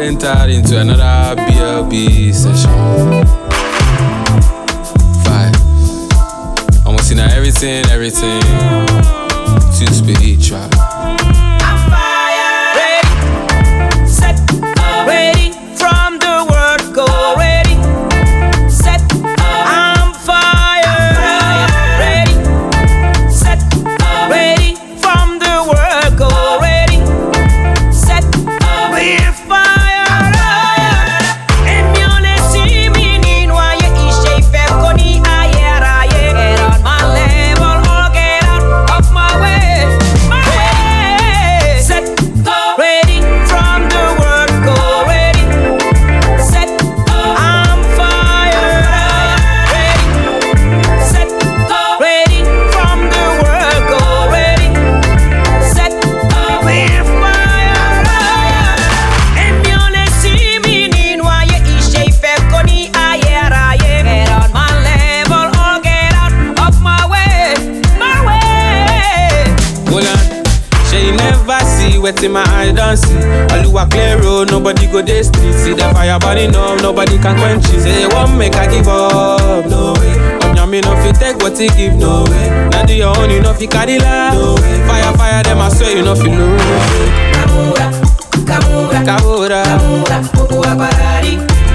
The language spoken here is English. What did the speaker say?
entered into another BLB session. 5. Almost seen everything, too spiritual. In my eye don't see. Oluwa clear road, nobody go this street. See the fire burning up, nobody can quench it. Say one make I give up, no way. On your me no fit take what he give, no way. Now do your own, you know fi carry la, no way. Fire, them I swear you know fi low. Kabura, Kabura, Kabura, Kabura, Kabura,